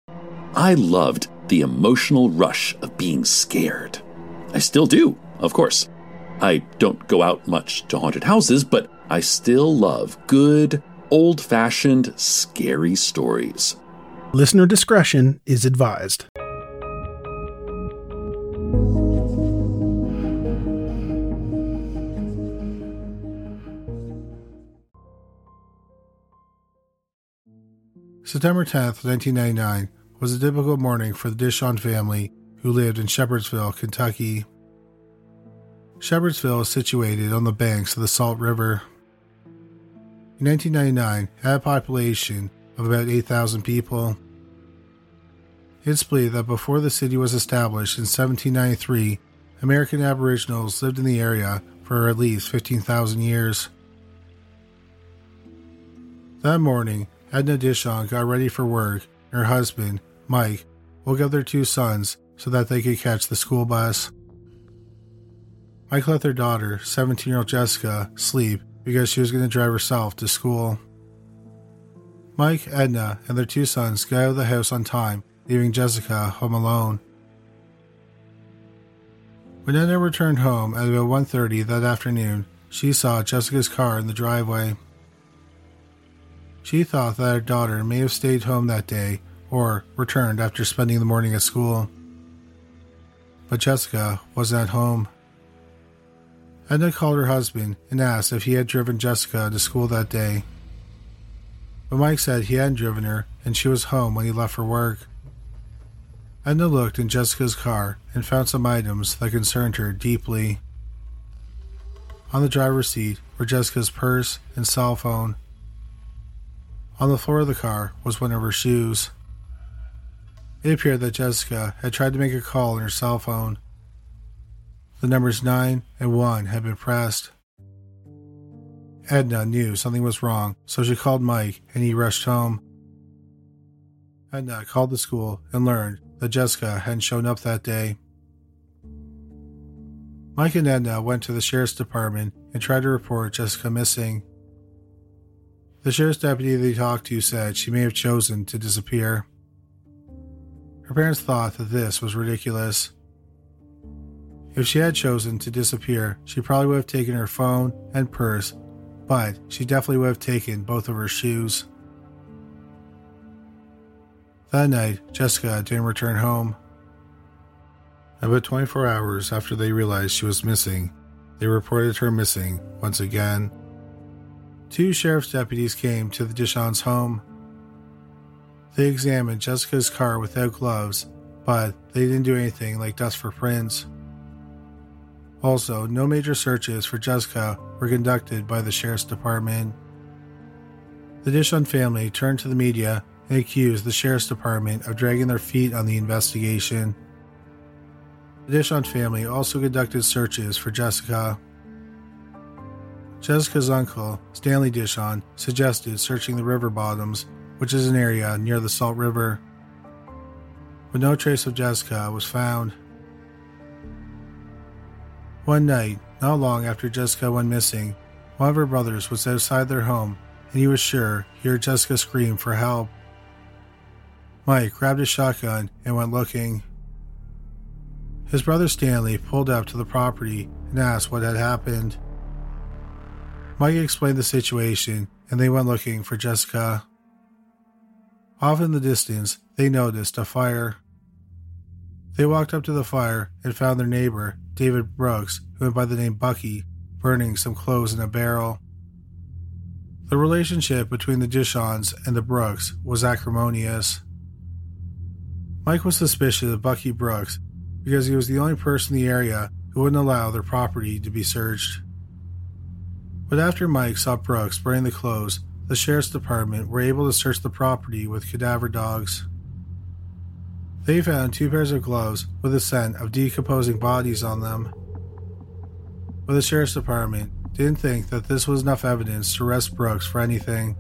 I loved the emotional rush of being scared. I still do, of course. I don't go out much to haunted houses, but I still love good, old-fashioned, scary stories. Listener discretion is advised. September 10th, 1999 was a typical morning for the Dishon family who lived in Shepherdsville, Kentucky. Shepherdsville is situated on the banks of the Salt River. In 1999, it had a population of about 8,000 people. It's believed that before the city was established in 1793, American Aboriginals lived in the area for at least 15,000 years. That morning, Edna Dishon got ready for work, and her husband, Mike, woke up their two sons so that they could catch the school bus. Mike let their daughter, 17-year-old Jessica, sleep because she was going to drive herself to school. Mike, Edna, and their two sons got out of the house on time, leaving Jessica home alone. When Edna returned home at about 1:30 that afternoon, she saw Jessica's car in the driveway. She thought that her daughter may have stayed home that day or returned after spending the morning at school. But Jessica wasn't at home. Edna called her husband and asked if he had driven Jessica to school that day. But Mike said he hadn't driven her and she was home when he left for work. Edna looked in Jessica's car and found some items that concerned her deeply. On the driver's seat were Jessica's purse and cell phone. On the floor of the car was one of her shoes. It appeared that Jessica had tried to make a call on her cell phone. The numbers 9 and 1 had been pressed. Edna knew something was wrong, so she called Mike and he rushed home. Edna called the school and learned that Jessica hadn't shown up that day. Mike and Edna went to the sheriff's department and tried to report Jessica missing. The sheriff's deputy they talked to said she may have chosen to disappear. Her parents thought that this was ridiculous. If she had chosen to disappear, she probably would have taken her phone and purse, but she definitely would have taken both of her shoes. That night, Jessica didn't return home. About 24 hours after they realized she was missing, they reported her missing once again. 2 sheriff's deputies came to the Dishon's home. They examined Jessica's car without gloves, but they didn't do anything like dust for prints. Also, no major searches for Jessica were conducted by the sheriff's department. The Dishon family turned to the media and accused the sheriff's department of dragging their feet on the investigation. The Dishon family also conducted searches for Jessica. Jessica's uncle, Stanley Dishon, suggested searching the river bottoms, which is an area near the Salt River. But no trace of Jessica was found. One night, not long after Jessica went missing, one of her brothers was outside their home and he was sure he heard Jessica scream for help. Mike grabbed his shotgun and went looking. His brother Stanley pulled up to the property and asked what had happened. Mike explained the situation and they went looking for Jessica. Off in the distance, they noticed a fire. They walked up to the fire and found their neighbor, David Brooks, who went by the name Bucky, burning some clothes in a barrel. The relationship between the Dishons and the Brooks was acrimonious. Mike was suspicious of Bucky Brooks because he was the only person in the area who wouldn't allow their property to be searched. But after Mike saw Brooks burning the clothes, the sheriff's department were able to search the property with cadaver dogs. They found 2 pairs of gloves with a scent of decomposing bodies on them. But the sheriff's department didn't think that this was enough evidence to arrest Brooks for anything.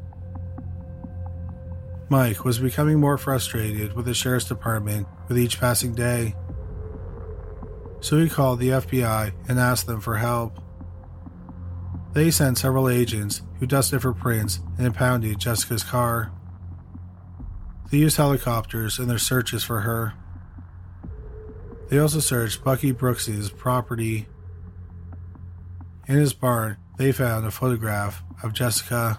Mike was becoming more frustrated with the sheriff's department with each passing day. So he called the FBI and asked them for help. They sent several agents who dusted for prints and impounded Jessica's car. They used helicopters in their searches for her. They also searched Bucky Brooks' property. In his barn, they found a photograph of Jessica.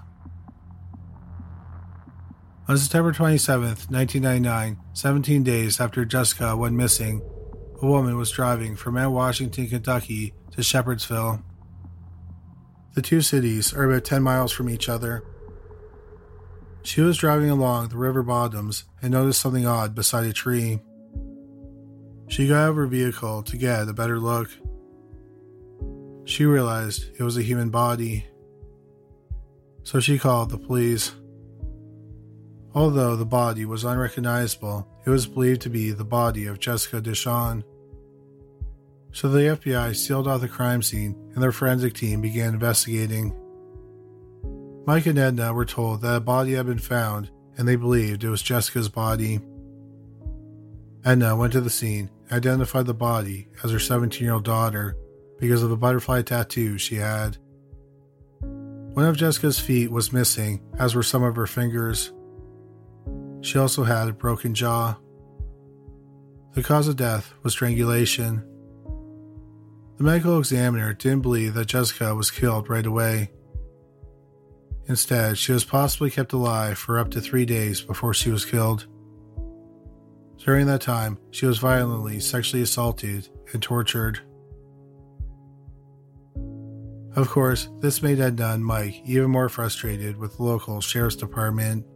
On September 27, 1999, 17 days after Jessica went missing, a woman was driving from Mount Washington, Kentucky to Shepherdsville. The two cities are about 10 miles from each other. She was driving along the river bottoms and noticed something odd beside a tree. She got out of her vehicle to get a better look. She realized it was a human body, so she called the police. Although the body was unrecognizable, it was believed to be the body of Jessica DeShawn. So the FBI sealed off the crime scene and their forensic team began investigating. Mike and Edna were told that a body had been found and they believed it was Jessica's body. Edna went to the scene and identified the body as her 17-year-old daughter because of a butterfly tattoo she had. One of Jessica's feet was missing, as were some of her fingers. She also had a broken jaw. The cause of death was strangulation. The medical examiner didn't believe that Jessica was killed right away. Instead, she was possibly kept alive for up to 3 days before she was killed. During that time, she was violently sexually assaulted and tortured. Of course, this made Edna and Mike even more frustrated with the local sheriff's department.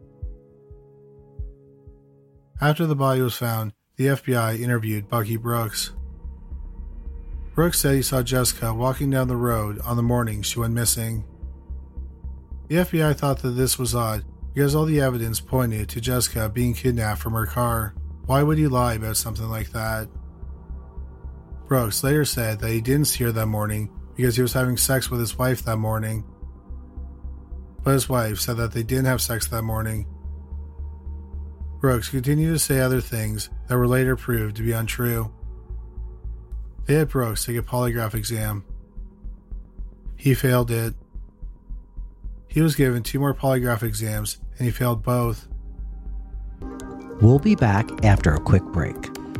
After the body was found, the FBI interviewed Bucky Brooks. Brooks said he saw Jessica walking down the road on the morning she went missing. The FBI thought that this was odd because all the evidence pointed to Jessica being kidnapped from her car. Why would he lie about something like that? Brooks later said that he didn't see her that morning because he was having sex with his wife that morning. But his wife said that they didn't have sex that morning. Brooks continued to say other things that were later proved to be untrue. They had Brooks take a polygraph exam. He failed it. He was given 2 more polygraph exams, and he failed both. We'll be back after a quick break.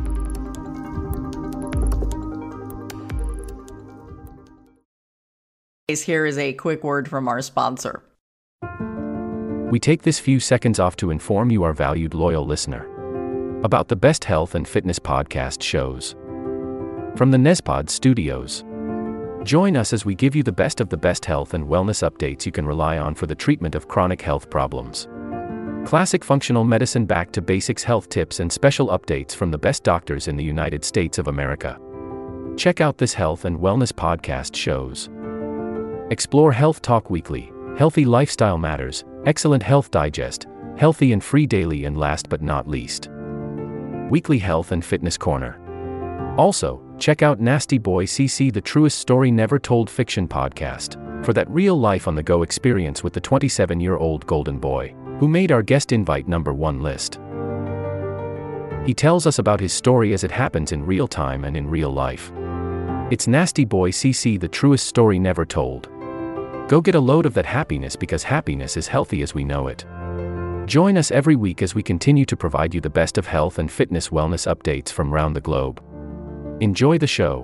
Here is a quick word from our sponsor. We take this few seconds off to inform you, our valued loyal listener, about the best health and fitness podcast shows from the Nezpod studios. Join us as we give you the best of the best health and wellness updates you can rely on for the treatment of chronic health problems. Classic functional medicine back to basics health tips and special updates from the best doctors in the United States of America. Check out this health and wellness podcast shows. Explore Health Talk Weekly, Healthy Lifestyle Matters, Excellent Health Digest, Healthy and Free Daily, and last but not least, Weekly Health and Fitness Corner. Also, check out Nasty Boy CC, the truest story never told fiction podcast, for that real life on the go experience with the 27-year-old golden boy, who made our guest invite #1 list. He tells us about his story as it happens in real time and in real life. It's Nasty Boy CC, the truest story never told. Go get a load of that happiness, because happiness is healthy as we know it. Join us every week as we continue to provide you the best of health and fitness wellness updates from around the globe. Enjoy the show.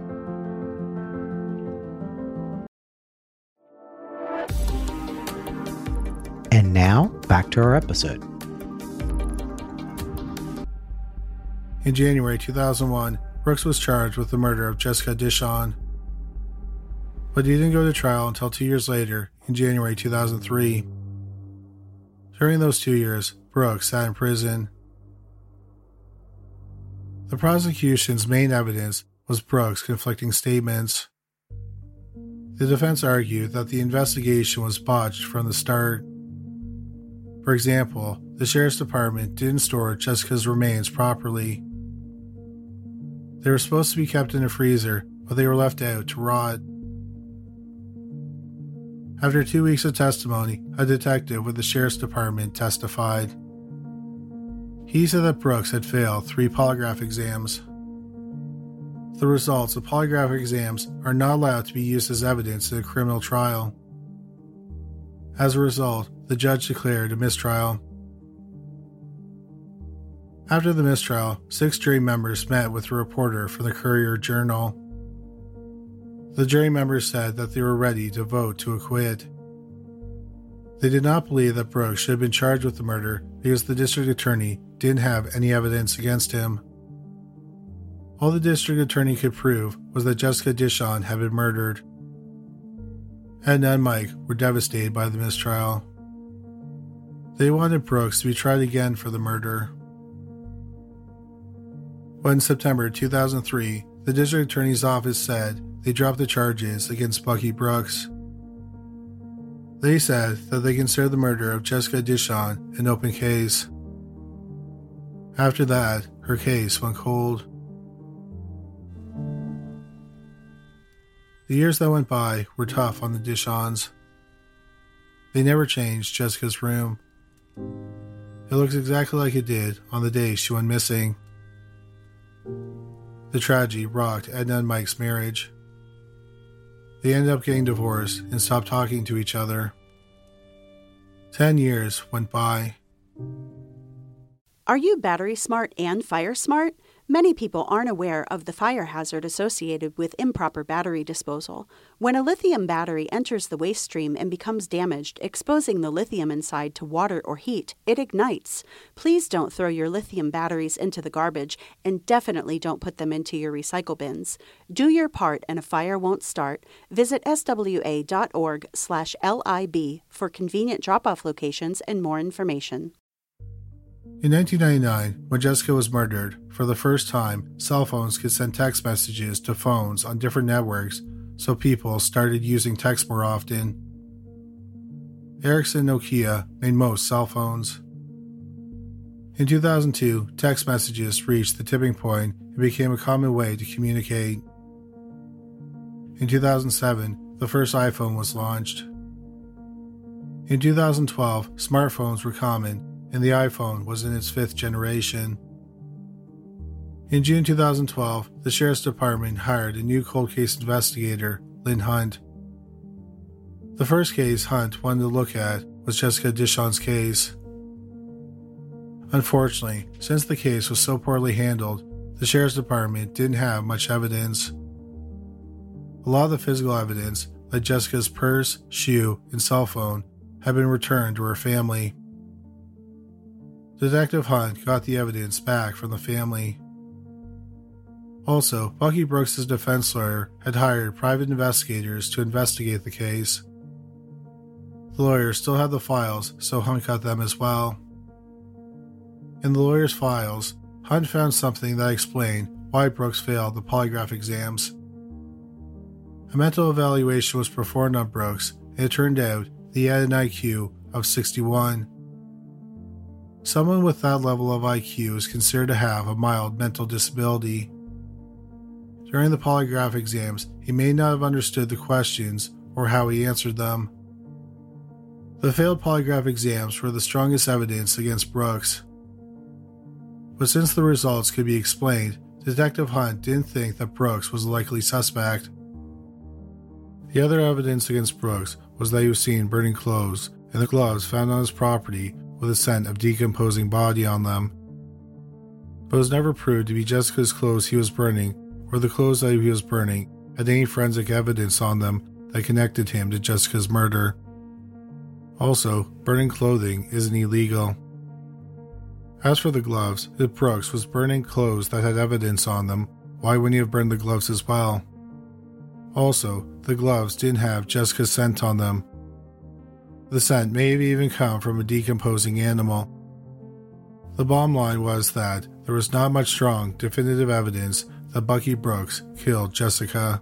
And now, back to our episode. In January 2001, Brooks was charged with the murder of Jessica DeShawn. But he didn't go to trial until 2 years later, in January 2003. During those 2 years, Brooks sat in prison. The prosecution's main evidence was Brooks' conflicting statements. The defense argued that the investigation was botched from the start. For example, the sheriff's department didn't store Jessica's remains properly. They were supposed to be kept in a freezer, but they were left out to rot. After 2 weeks of testimony, a detective with the sheriff's department testified. He said that Brooks had failed 3 polygraph exams. The results of polygraph exams are not allowed to be used as evidence in a criminal trial. As a result, the judge declared a mistrial. After the mistrial, 6 jury members met with a reporter from the Courier-Journal. The jury members said that they were ready to vote to acquit. They did not believe that Brooks should have been charged with the murder because the district attorney didn't have any evidence against him. All the district attorney could prove was that Jessica Dishon had been murdered. Edna and Mike were devastated by the mistrial. They wanted Brooks to be tried again for the murder. But in September 2003, the district attorney's office said they dropped the charges against Bucky Brooks. They said that they considered the murder of Jessica Dishon an open case. After that, her case went cold. The years that went by were tough on the Dishons. They never changed Jessica's room. It looks exactly like it did on the day she went missing. The tragedy rocked Edna and Mike's marriage. They ended up getting divorced and stopped talking to each other. 10 years went by. Are you battery smart and fire smart? Many people aren't aware of the fire hazard associated with improper battery disposal. When a lithium battery enters the waste stream and becomes damaged, exposing the lithium inside to water or heat, it ignites. Please don't throw your lithium batteries into the garbage, and definitely don't put them into your recycle bins. Do your part and a fire won't start. Visit swa.org/LIB for convenient drop-off locations and more information. In 1999, when Jessica was murdered, for the first time, cell phones could send text messages to phones on different networks, so people started using text more often. Ericsson and Nokia made most cell phones. In 2002, text messages reached the tipping point and became a common way to communicate. In 2007, the first iPhone was launched. In 2012, smartphones were common, and the iPhone was in its 5th generation. In June 2012, the Sheriff's Department hired a new cold case investigator, Lynn Hunt. The first case Hunt wanted to look at was Jessica Dishon's case. Unfortunately, since the case was so poorly handled, the Sheriff's Department didn't have much evidence. A lot of the physical evidence, like Jessica's purse, shoe, and cell phone, had been returned to her family. Detective Hunt got the evidence back from the family. Also, Bucky Brooks' defense lawyer had hired private investigators to investigate the case. The lawyer still had the files, so Hunt got them as well. In the lawyer's files, Hunt found something that explained why Brooks failed the polygraph exams. A mental evaluation was performed on Brooks, and it turned out that he had an IQ of 61. Someone with that level of IQ is considered to have a mild mental disability. During the polygraph exams, he may not have understood the questions or how he answered them. The failed polygraph exams were the strongest evidence against Brooks. But since the results could be explained, Detective Hunt didn't think that Brooks was a likely suspect. The other evidence against Brooks was that he was seen burning clothes and the gloves found on his property with a scent of decomposing body on them. But it was never proved to be Jessica's clothes he was burning or the clothes that he was burning had any forensic evidence on them that connected him to Jessica's murder. Also, burning clothing isn't illegal. As for the gloves, if Brooks was burning clothes that had evidence on them, why wouldn't he have burned the gloves as well? Also, the gloves didn't have Jessica's scent on them. The scent may have even come from a decomposing animal. The bottom line was that there was not much strong, definitive evidence that Bucky Brooks killed Jessica.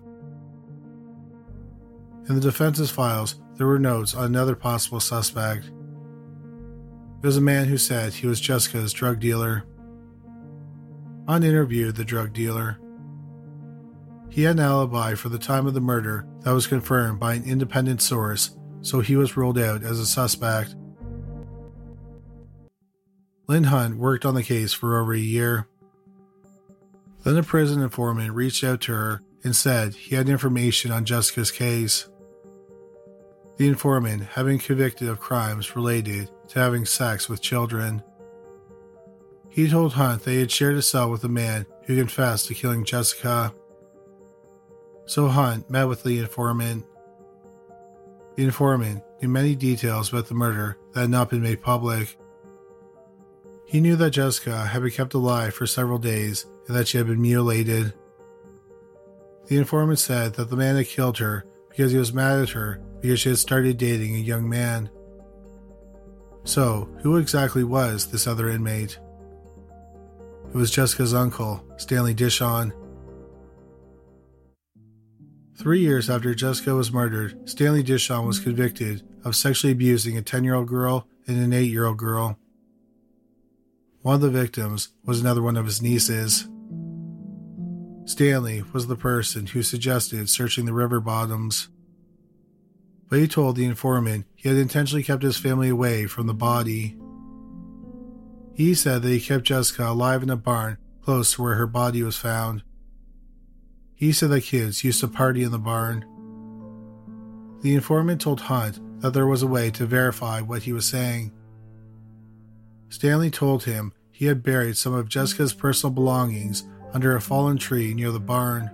In the defense's files, there were notes on another possible suspect. It was a man who said he was Jessica's drug dealer. Hunt interviewed the drug dealer. He had an alibi for the time of the murder that was confirmed by an independent source, so he was ruled out as a suspect. Lynn Hunt worked on the case for over a year. Then a prison informant reached out to her and said he had information on Jessica's case. The informant had been convicted of crimes related to having sex with children. He told Hunt they had shared a cell with a man who confessed to killing Jessica. So Hunt met with the informant. The informant knew many details about the murder that had not been made public. He knew that Jessica had been kept alive for several days and that she had been mutilated. The informant said that the man had killed her because he was mad at her because she had started dating a young man. So, who exactly was this other inmate? It was Jessica's uncle, Stanley Dishon. 3 years after Jessica was murdered, Stanley Dishon was convicted of sexually abusing a 10-year-old girl and an 8-year-old girl. One of the victims was another one of his nieces. Stanley was the person who suggested searching the river bottoms, but he told the informant he had intentionally kept his family away from the body. He said that he kept Jessica alive in a barn close to where her body was found. He said that kids used to party in the barn. The informant told Hunt that there was a way to verify what he was saying. Stanley told him he had buried some of Jessica's personal belongings under a fallen tree near the barn.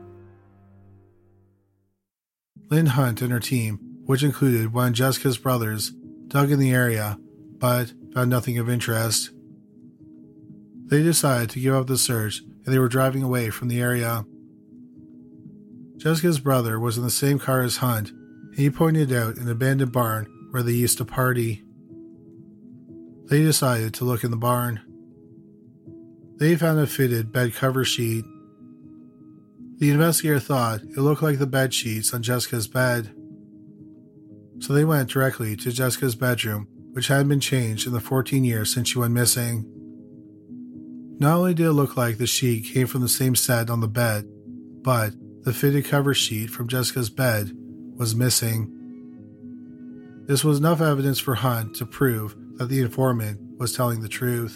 Lynn Hunt and her team, which included one of Jessica's brothers, dug in the area, but found nothing of interest. They decided to give up the search and they were driving away from the area. Jessica's brother was in the same car as Hunt, and he pointed out an abandoned barn where they used to party. They decided to look in the barn. They found a fitted bed cover sheet. The investigator thought it looked like the bed sheets on Jessica's bed. So they went directly to Jessica's bedroom, which hadn't been changed in the 14 years since she went missing. Not only did it look like the sheet came from the same set on the bed, but the fitted cover sheet from Jessica's bed was missing. This was enough evidence for Hunt to prove that the informant was telling the truth.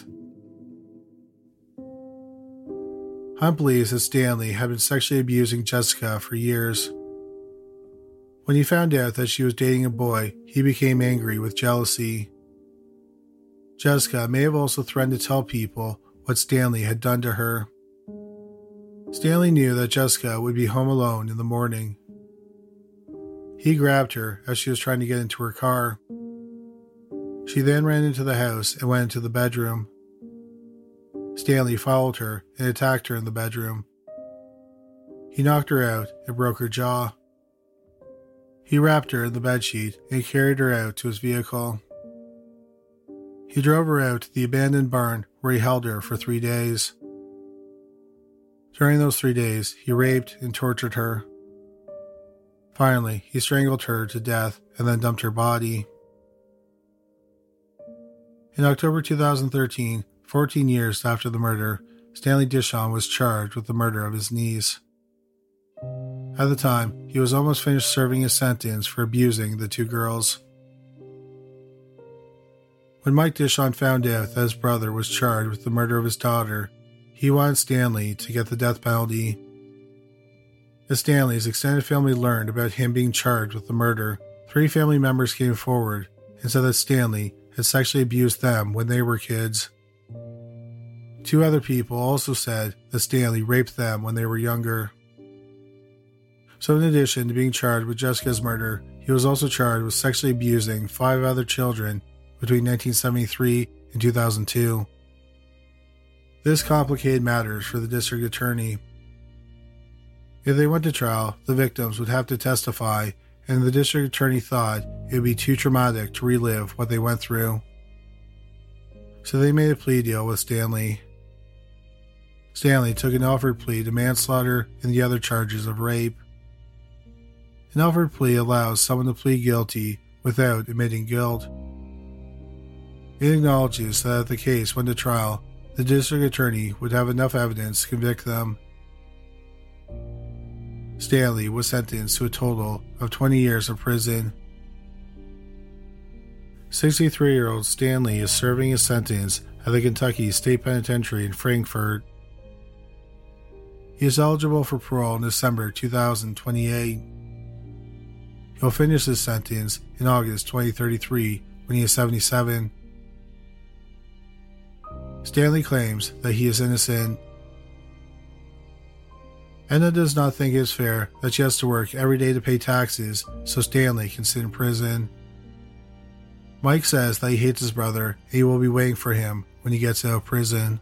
Hunt believes that Stanley had been sexually abusing Jessica for years. When he found out that she was dating a boy, he became angry with jealousy. Jessica may have also threatened to tell people what Stanley had done to her. Stanley knew that Jessica would be home alone in the morning. He grabbed her as she was trying to get into her car. She then ran into the house and went into the bedroom. Stanley followed her and attacked her in the bedroom. He knocked her out and broke her jaw. He wrapped her in the bedsheet and carried her out to his vehicle. He drove her out to the abandoned barn where he held her for 3 days. During those 3 days, he raped and tortured her. Finally, he strangled her to death and then dumped her body. In October 2013, 14 years after the murder, Stanley Dishon was charged with the murder of his niece. At the time, he was almost finished serving his sentence for abusing the 2 girls. When Mike Dishon found out that his brother was charged with the murder of his daughter, he wanted Stanley to get the death penalty. As Stanley's extended family learned about him being charged with the murder, 3 family members came forward and said that Stanley had sexually abused them when they were kids. 2 other people also said that Stanley raped them when they were younger. So in addition to being charged with Jessica's murder, he was also charged with sexually abusing 5 other children between 1973 and 2002. This complicated matters for the district attorney. If they went to trial, the victims would have to testify, and the district attorney thought it would be too traumatic to relive what they went through. So they made a plea deal with Stanley. Stanley took an offered plea to manslaughter and the other charges of rape. An offered plea allows someone to plead guilty without admitting guilt. It acknowledges that if the case went to trial, the district attorney would have enough evidence to convict them. Stanley was sentenced to a total of 20 years of prison. 63-year-old Stanley is serving his sentence at the Kentucky State Penitentiary in Frankfort. He is eligible for parole in December 2028. He'll finish his sentence in August 2033 when he is 77. Stanley claims that he is innocent. Edna does not think it is fair that she has to work every day to pay taxes so Stanley can sit in prison. Mike says that he hates his brother and he will be waiting for him when he gets out of prison.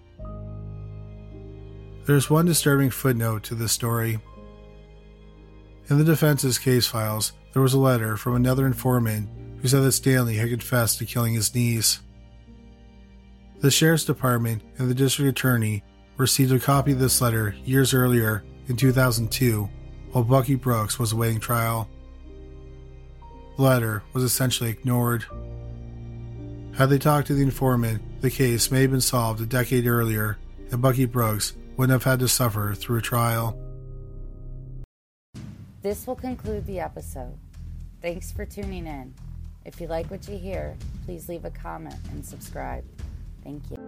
There's one disturbing footnote to this story. In the defense's case files, there was a letter from another informant who said that Stanley had confessed to killing his niece. The sheriff's department and the district attorney received a copy of this letter years earlier in 2002 while Bucky Brooks was awaiting trial. The letter was essentially ignored. Had they talked to the informant, the case may have been solved a decade earlier and Bucky Brooks wouldn't have had to suffer through a trial. This will conclude the episode. Thanks for tuning in. If you like what you hear, please leave a comment and subscribe. Thank you.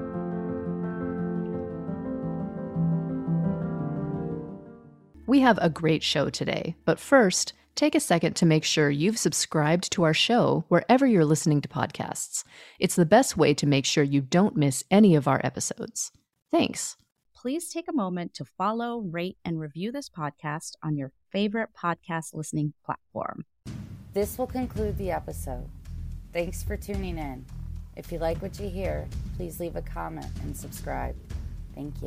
We have a great show today, but first, take a second to make sure you've subscribed to our show wherever you're listening to podcasts. It's the best way to make sure you don't miss any of our episodes. Thanks. Please take a moment to follow, rate, and review this podcast on your favorite podcast listening platform. This will conclude the episode. Thanks for tuning in. If you like what you hear, please leave a comment and subscribe. Thank you.